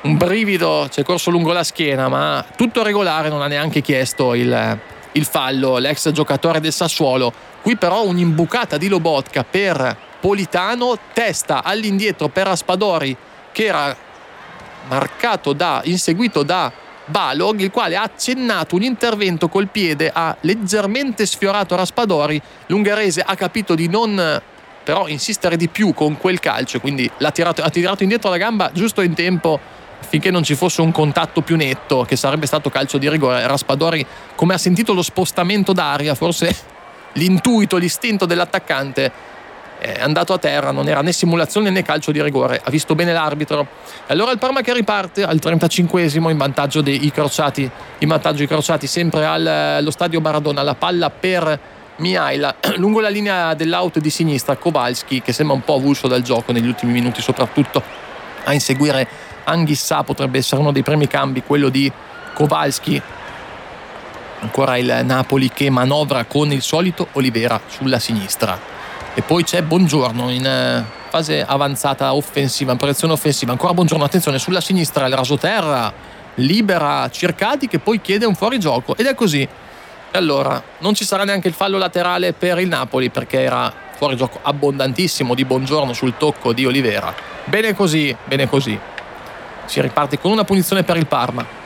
S1: un brivido ci è corso lungo la schiena, ma tutto regolare, non ha neanche chiesto il, il fallo l'ex giocatore del Sassuolo. Qui però un'imbucata di Lobotka per Politano, testa all'indietro per Raspadori che era marcato da, inseguito da Balog, il quale ha accennato un intervento col piede, ha leggermente sfiorato Raspadori. L'ungherese ha capito di non però insistere di più con quel calcio, quindi l'ha tirato, ha tirato indietro la gamba giusto in tempo finché non ci fosse un contatto più netto, che sarebbe stato calcio di rigore. Raspadori, come ha sentito lo spostamento d'aria, forse l'intuito, l'istinto dell'attaccante, è andato a terra, non era né simulazione né calcio di rigore, ha visto bene l'arbitro. Allora il Parma che riparte al trentacinquesimo in vantaggio dei crociati, in vantaggio i crociati sempre allo stadio Maradona. La palla per Mihaila lungo la linea dell'out di sinistra, Kowalski che sembra un po' avulso dal gioco negli ultimi minuti, soprattutto a inseguire Anghissà. Potrebbe essere uno dei primi cambi quello di Kowalski. Ancora il Napoli che manovra con il solito Olivera sulla sinistra. E poi c'è Buongiorno in fase avanzata offensiva, in proiezione offensiva. Ancora Buongiorno, attenzione, sulla sinistra il rasoterra libera Circati che poi chiede un fuorigioco, ed è così. E allora non ci sarà neanche il fallo laterale per il Napoli, perché era fuorigioco abbondantissimo di Buongiorno sul tocco di Olivera. Bene così, bene così. Si riparte con una punizione per il Parma.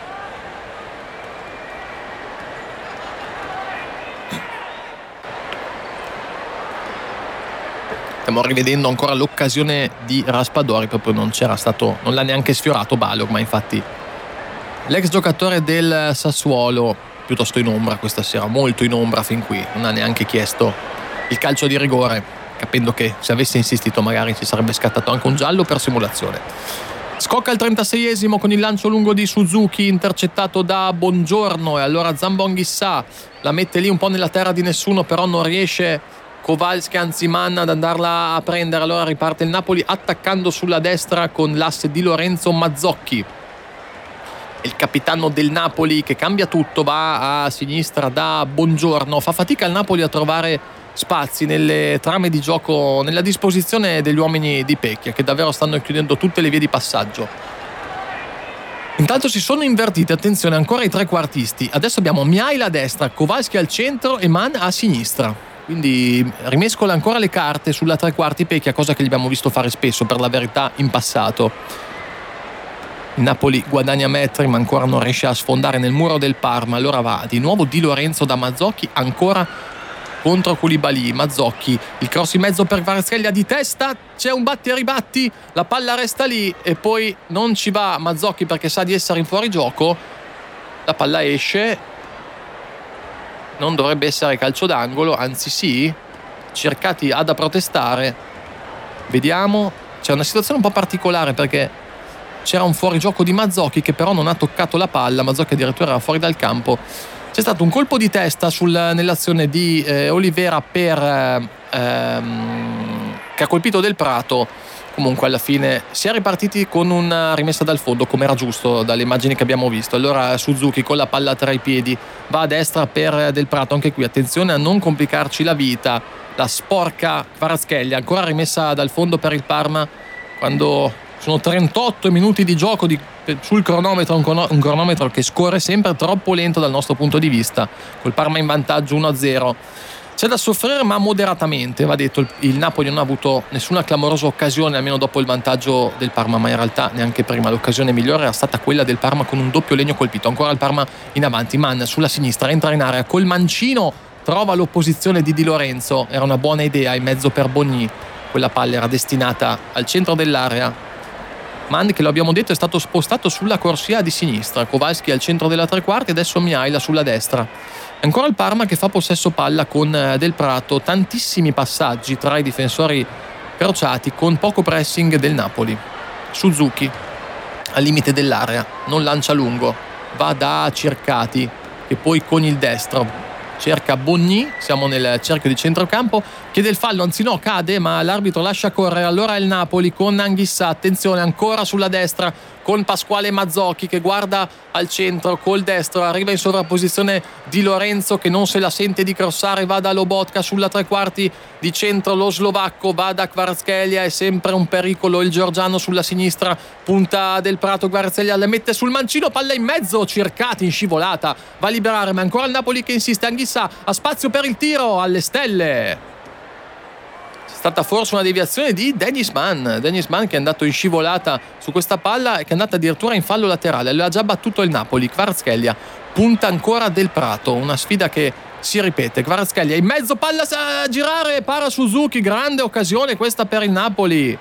S1: Stiamo rivedendo ancora l'occasione di Raspadori, proprio non c'era stato, non l'ha neanche sfiorato Balog, ma infatti l'ex giocatore del Sassuolo piuttosto in ombra questa sera, molto in ombra fin qui, non ha neanche chiesto il calcio di rigore, capendo che se avesse insistito magari ci sarebbe scattato anche un giallo per simulazione. Scocca il trentaseiesimo con il lancio lungo di Suzuki, intercettato da Buongiorno, e allora Zambo Anghissà la mette lì un po' nella terra di nessuno, però non riesce Kowalski Anziman ad andarla a prendere. Allora riparte il Napoli attaccando sulla destra con l'asse di Lorenzo Mazzocchi, il capitano del Napoli che cambia tutto, va a sinistra da Buongiorno. Fa fatica il Napoli a trovare spazi nelle trame di gioco, nella disposizione degli uomini di Pecchia, che davvero stanno chiudendo tutte le vie di passaggio. Intanto si sono invertiti, attenzione, ancora i trequartisti. Adesso abbiamo Mihaila a destra, Kowalski al centro e Man a sinistra. Quindi rimescola ancora le carte sulla tre quarti Pecchia, cosa che gli abbiamo visto fare spesso per la verità in passato. Il Napoli guadagna metri ma ancora non riesce a sfondare nel muro del Parma. Allora va di nuovo Di Lorenzo da Mazzocchi, ancora contro Koulibaly. Mazzocchi, il cross in mezzo per Kvaratskhelia di testa, c'è un batti e ribatti, la palla resta lì e poi non ci va Mazzocchi perché sa di essere in fuorigioco. La palla esce, non dovrebbe essere calcio d'angolo, anzi sì. Circati ha da protestare, vediamo. C'è una situazione un po' particolare perché c'era un fuorigioco di Mazzocchi che però non ha toccato la palla. Mazzocchi addirittura era fuori dal campo. C'è stato un colpo di testa sul, nell'azione di eh, Olivera per ehm, che ha colpito Del Prato. Comunque alla fine si è ripartiti con una rimessa dal fondo, come era giusto dalle immagini che abbiamo visto. Allora Suzuki con la palla tra i piedi va a destra per Del Prato. Anche qui attenzione a non complicarci la vita. La sporca Kvaratskhelia, ancora rimessa dal fondo per il Parma quando sono trentotto minuti di gioco di, sul cronometro, un, un cronometro che scorre sempre troppo lento dal nostro punto di vista, col Parma in vantaggio uno a zero. C'è da soffrire ma moderatamente, va detto. Il Napoli non ha avuto nessuna clamorosa occasione, almeno dopo il vantaggio del Parma, ma in realtà neanche prima. L'occasione migliore era stata quella del Parma con un doppio legno colpito. Ancora il Parma in avanti, Man sulla sinistra, entra in area col mancino, trova l'opposizione di Di Lorenzo, era una buona idea in mezzo per Bogny, quella palla era destinata al centro dell'area. Man, che lo abbiamo detto, è stato spostato sulla corsia di sinistra, Kowalski al centro della tre quarti, adesso Mihaila sulla destra. Ancora il Parma che fa possesso palla con Del Prato, tantissimi passaggi tra i difensori crociati con poco pressing del Napoli. Suzuki al limite dell'area, non lancia lungo, va da Circati che poi con il destro cerca Bogny, siamo nel cerchio di centrocampo, chiede il fallo, anzi no, cade, ma l'arbitro lascia correre. Allora è il Napoli con Anghissà, attenzione ancora sulla destra con Pasquale Mazzocchi che guarda al centro col destro, arriva in sovrapposizione Di Lorenzo che non se la sente di crossare, va da Lobotka sulla tre quarti di centro, lo slovacco va da Kvaratskhelia, è sempre un pericolo il georgiano sulla sinistra, punta del Prato, Kvaratskhelia la mette sul mancino, palla in mezzo, Circati in scivolata, va a liberare, ma ancora il Napoli che insiste. Anghissà ha spazio per il tiro alle stelle. È stata forse una deviazione di Dennis Mann Dennis Mann che è andato in scivolata su questa palla e che è andata addirittura in fallo laterale. L'ha già battuto il Napoli. Kvaratskhelia punta ancora del Prato, una sfida che si ripete. Kvaratskhelia in mezzo, palla a girare, para Suzuki, grande occasione questa per il Napoli.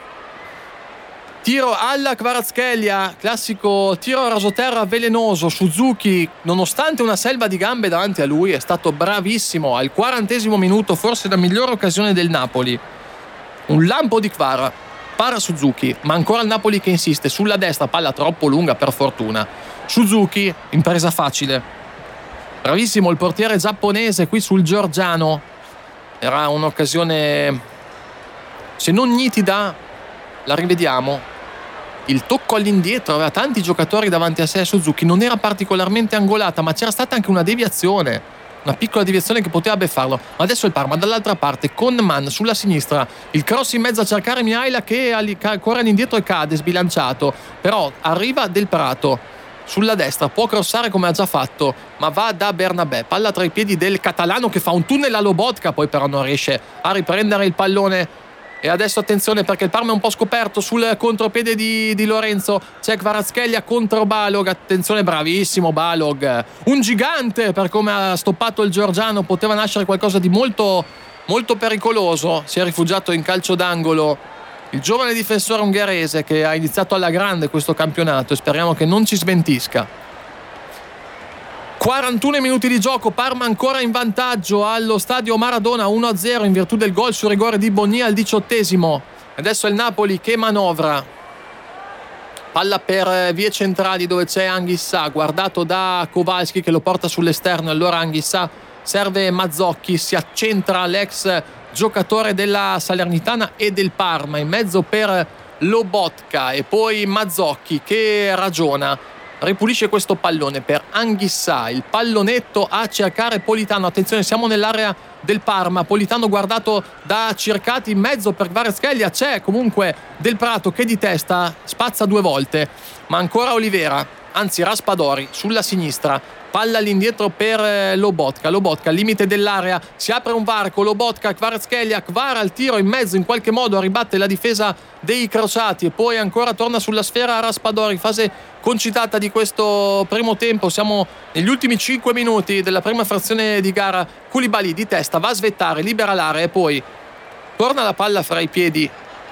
S1: Tiro alla Kvaratskhelia, classico tiro a rasoterra velenoso. Suzuki, nonostante una selva di gambe davanti a lui, è stato bravissimo. Al quarantesimo minuto, forse la migliore occasione del Napoli. Un lampo di Kvara, para Suzuki, ma ancora il Napoli che insiste. Sulla destra, palla troppo lunga per fortuna. Suzuki, impresa facile. Bravissimo il portiere giapponese qui sul georgiano. Era un'occasione, se non nitida, la rivediamo. Il tocco all'indietro, aveva tanti giocatori davanti a sé. Suzuki non era particolarmente angolata, ma c'era stata anche una deviazione, una piccola deviazione che poteva beffarlo. Ma adesso il Parma dall'altra parte con Mann sulla sinistra, il cross in mezzo a cercare Mihaila che corre all'indietro e cade sbilanciato, però arriva del Prato sulla destra, può crossare come ha già fatto, ma va da Bernabé, palla tra i piedi del catalano che fa un tunnel a Lobotka, poi però non riesce a riprendere il pallone. E adesso attenzione perché il Parma è un po' scoperto sul contropiede di, di Lorenzo. C'è Kvaratskhelia contro Balog. Attenzione, bravissimo Balog. Un gigante per come ha stoppato il georgiano. Poteva nascere qualcosa di molto, molto pericoloso. Si è rifugiato in calcio d'angolo il giovane difensore ungherese che ha iniziato alla grande questo campionato e speriamo che non ci smentisca. quarantuno minuti di gioco, Parma ancora in vantaggio allo stadio Maradona uno a zero in virtù del gol su rigore di Bogny al diciottesimo. Adesso è il Napoli che manovra, palla per vie centrali dove c'è Anghissà, guardato da Kowalski che lo porta sull'esterno. Allora Anghissà serve Mazzocchi, si accentra l'ex giocatore della Salernitana e del Parma in mezzo per Lobotka e poi Mazzocchi che ragiona, ripulisce questo pallone per Anghissà, il pallonetto a cercare Politano. Attenzione, siamo nell'area del Parma, Politano guardato da Circati in mezzo per Kvaratskhelia, c'è comunque del Prato che di testa spazza due volte, ma ancora Olivera, anzi Raspadori sulla sinistra, palla all'indietro per Lobotka, Lobotka al limite dell'area, si apre un varco, Lobotka, Kvaratskhelia, Kvara al tiro in mezzo, in qualche modo ribatte la difesa dei crociati e poi ancora torna sulla sfera Raspadori, fase concitata di questo primo tempo. Siamo negli ultimi cinque minuti della prima frazione di gara. Koulibaly di testa va a svettare, libera l'area e poi torna la palla fra i piedi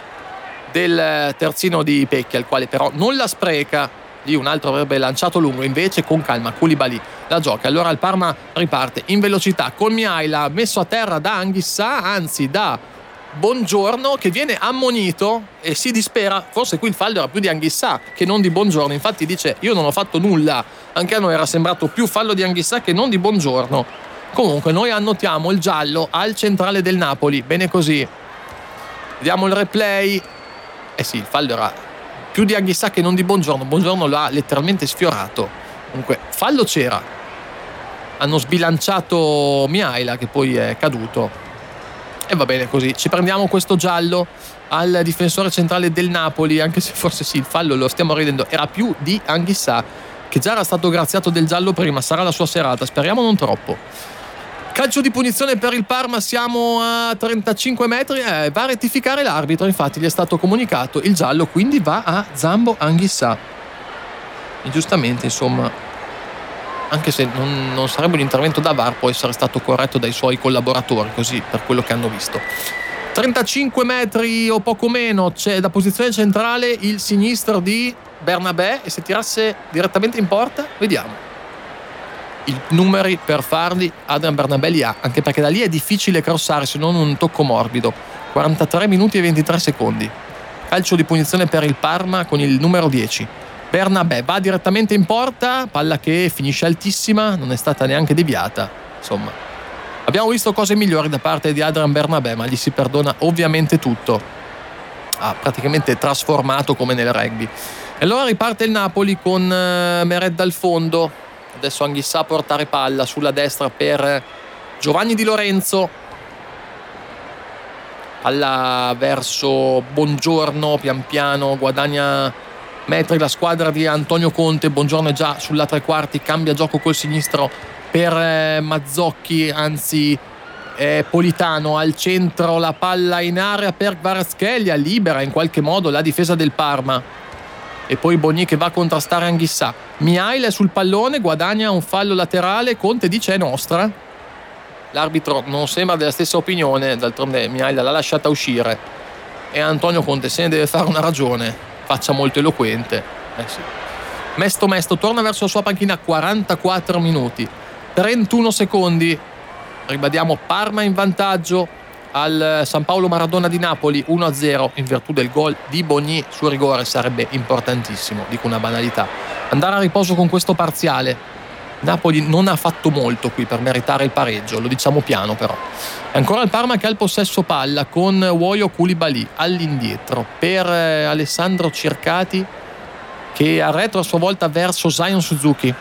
S1: del terzino di Pecchia, il quale però non la spreca. Lì un altro avrebbe lanciato lungo, invece con calma Koulibaly la gioca. Allora il Parma riparte in velocità con Mihaila messo a terra da Anghissà, anzi da Bongiorno, che viene ammonito e si dispera. Forse qui il fallo era più di Anghissà che non di Bongiorno, infatti dice io non ho fatto nulla. Anche a noi era sembrato più fallo di Anghissà che non di Bongiorno. Comunque noi annotiamo il giallo al centrale del Napoli, bene così. Vediamo il replay. Eh sì, il fallo era più di Anghissà che non di Bongiorno. Bongiorno l'ha letteralmente sfiorato. Comunque fallo c'era, hanno sbilanciato Mihaila che poi è caduto e va bene così. Ci prendiamo questo giallo al difensore centrale del Napoli, anche se forse sì, il fallo lo stiamo ridendo, era più di Anghissà che già era stato graziato del giallo prima. Sarà la sua serata, speriamo non troppo. Calcio di punizione per il Parma, siamo a trentacinque metri, eh, va a rettificare l'arbitro, infatti gli è stato comunicato il giallo, quindi va a Zambo Anghissà. E giustamente, insomma, anche se non, non sarebbe un intervento da V A R, può essere stato corretto dai suoi collaboratori, così per quello che hanno visto. trentacinque metri o poco meno, c'è da posizione centrale il sinistro di Bernabé e se tirasse direttamente in porta, vediamo. I numeri per farli Adrian Bernabé li ha, anche perché da lì è difficile crossare se non un tocco morbido. quarantatré minuti e ventitré secondi. Calcio di punizione per il Parma con il numero dieci. Bernabé va direttamente in porta, palla che finisce altissima, non è stata neanche deviata insomma, abbiamo visto cose migliori da parte di Adrian Bernabé, ma gli si perdona ovviamente tutto. Ha praticamente trasformato come nel rugby. E allora riparte il Napoli con uh, Meret dal fondo. Adesso Anghissà a portare palla sulla destra per Giovanni Di Lorenzo. Palla verso Bongiorno, pian piano guadagna metri la squadra di Antonio Conte. Bongiorno è già sulla tre quarti, cambia gioco col sinistro per eh, Mazzocchi, anzi eh, Politano al centro, la palla in area per Kvaratskhelia, libera in qualche modo la difesa del Parma. E poi Bogny che va a contrastare Anghissà. Mihail è sul pallone, guadagna un fallo laterale, Conte dice è nostra. L'arbitro non sembra della stessa opinione, d'altronde Mihail l'ha lasciata uscire e Antonio Conte se ne deve fare una ragione, faccia molto eloquente. Eh sì. Mesto Mesto torna verso la sua panchina, quarantaquattro minuti, trentuno secondi, ribadiamo Parma in vantaggio al San Paolo Maradona di Napoli, uno a zero in virtù del gol di Bogny su rigore. Sarebbe importantissimo, dico una banalità, andare a riposo con questo parziale. Napoli non ha fatto molto qui per meritare il pareggio, lo diciamo piano però. È ancora il Parma che ha il possesso palla con Woyo Koulibaly all'indietro per Alessandro Circati che arretra a sua volta verso Zion Suzuki.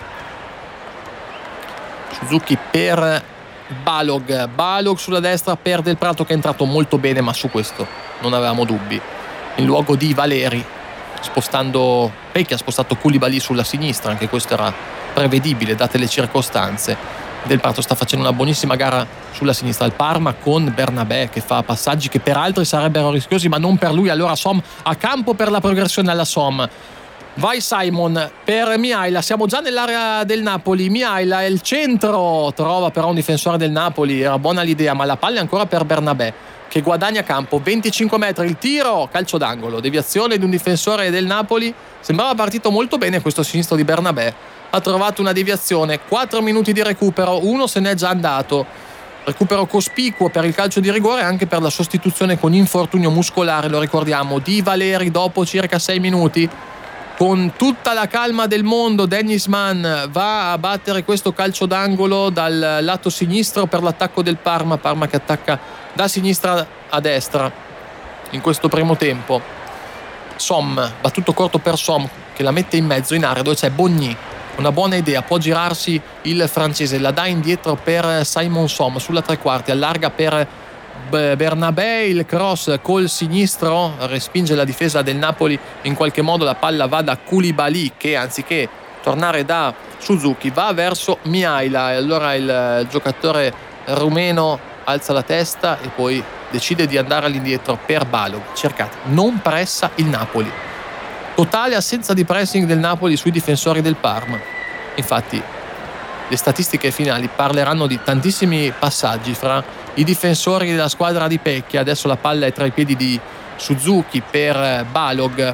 S1: Suzuki per Balog, Balog sulla destra per Del Prato che è entrato molto bene, ma su questo non avevamo dubbi, in luogo di Valeri, spostando Pecchi ha spostato Koulibaly sulla sinistra, anche questo era prevedibile date le circostanze. Del Prato sta facendo una buonissima gara sulla sinistra. Il Parma con Bernabé che fa passaggi che per altri sarebbero rischiosi ma non per lui. Allora Som a campo per la progressione alla Som, vai Simon per Mihaila, siamo già nell'area del Napoli. Mihaila è il centro, trova però un difensore del Napoli, era buona l'idea ma la palla è ancora per Bernabé che guadagna campo, venticinque metri, il tiro, calcio d'angolo, deviazione di un difensore del Napoli. Sembrava partito molto bene questo sinistro di Bernabé, ha trovato una deviazione, quattro minuti di recupero, uno se n'è già andato, recupero cospicuo per il calcio di rigore e anche per la sostituzione con infortunio muscolare, lo ricordiamo, di Valeri dopo circa sei minuti. Con tutta la calma del mondo Dennis Mann va a battere questo calcio d'angolo dal lato sinistro per l'attacco del Parma, Parma che attacca da sinistra a destra in questo primo tempo. Som, battuto corto per Som che la mette in mezzo in area dove c'è Bogny, una buona idea, può girarsi il francese, la dà indietro per Simon Som sulla tre quarti, allarga per Bernabé, il cross col sinistro respinge la difesa del Napoli, in qualche modo la palla va da Koulibaly che anziché tornare da Suzuki va verso Mihaila e allora il giocatore rumeno alza la testa e poi decide di andare all'indietro per Balog. Cercate, non pressa il Napoli, totale assenza di pressing del Napoli sui difensori del Parma. Infatti le statistiche finali parleranno di tantissimi passaggi fra i difensori della squadra di Pecchi. Adesso la palla è tra i piedi di Suzuki per Balog.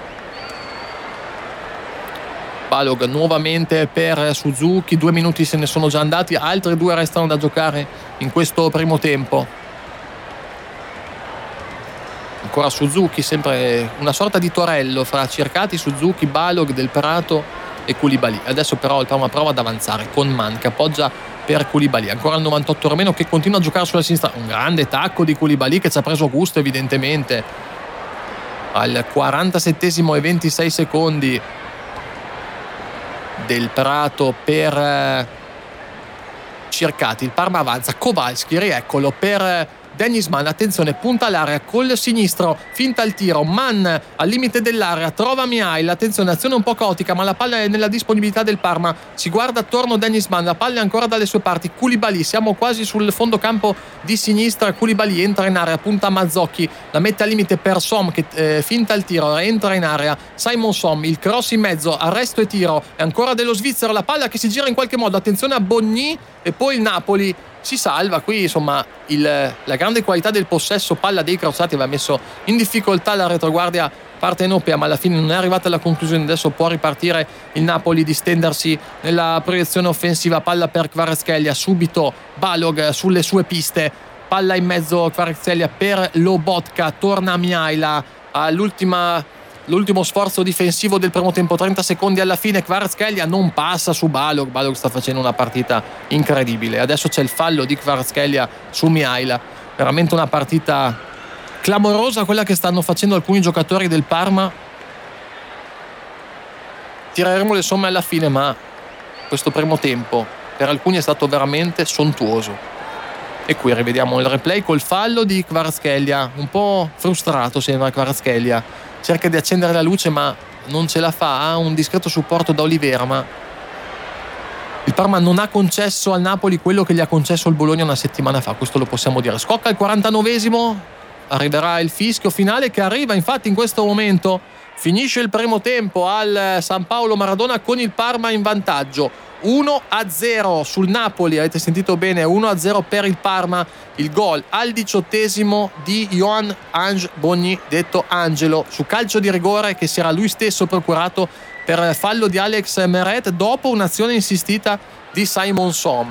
S1: Balog nuovamente per Suzuki, due minuti se ne sono già andati, altri due restano da giocare in questo primo tempo. Ancora Suzuki, sempre una sorta di torello fra Circati, Suzuki, Balog, Del Prato e Koulibaly. Adesso però il Parma prova ad avanzare con Mann che appoggia per Koulibaly, ancora al novantotto romeno che continua a giocare sulla sinistra, un grande tacco di Koulibaly che ci ha preso gusto evidentemente al quarantasettesimo e ventisei secondi. Del Prato per Circati, il Parma avanza, Kowalski, rieccolo per Dennis Mann, attenzione, punta all'area col sinistro, finta il tiro, Mann al limite dell'area, trova Mihail, attenzione, azione un po' caotica ma la palla è nella disponibilità del Parma, si guarda attorno Dennis Mann, la palla è ancora dalle sue parti, Koulibaly, siamo quasi sul fondo campo di sinistra, Koulibaly entra in area, punta a Mazzocchi, la mette al limite per Som che eh, finta il tiro, entra in area, Simon Som, il cross in mezzo, arresto e tiro, è ancora dello svizzero, la palla che si gira in qualche modo, attenzione a Bogny e poi il Napoli si salva qui, insomma il, la grande qualità del possesso palla dei crozzati aveva messo in difficoltà la retroguardia partenopea, ma alla fine non è arrivata alla conclusione. Adesso può ripartire il Napoli, distendersi nella proiezione offensiva, palla per Kvaratskhelia, subito Balog sulle sue piste, palla in mezzo Kvaratskhelia per Lobotka, torna Mihaila all'ultima l'ultimo sforzo difensivo del primo tempo, trenta secondi alla fine. Kvaratskhelia non passa su Balog. Balog sta facendo una partita incredibile. Adesso c'è il fallo di Kvaratskhelia su Mihaila. Veramente una partita clamorosa quella che stanno facendo alcuni giocatori del Parma. Tireremo le somme alla fine, ma questo primo tempo per alcuni è stato veramente sontuoso. E qui rivediamo il replay col fallo di Kvaratskhelia, un po' frustrato sembra Kvaratskhelia, cerca di accendere la luce ma non ce la fa, ha un discreto supporto da Olivera, ma il Parma non ha concesso al Napoli quello che gli ha concesso il Bologna una settimana fa, questo lo possiamo dire. Scocca al quarantanovesimo, arriverà il fischio finale che arriva infatti in questo momento. Finisce il primo tempo al San Paolo Maradona con il Parma in vantaggio uno a zero sul Napoli, avete sentito bene, uno a zero per il Parma. Il gol al diciottesimo di Johan Ange Bogni, detto Angelo, su calcio di rigore che si era lui stesso procurato per fallo di Alex Meret dopo un'azione insistita di Simon Som.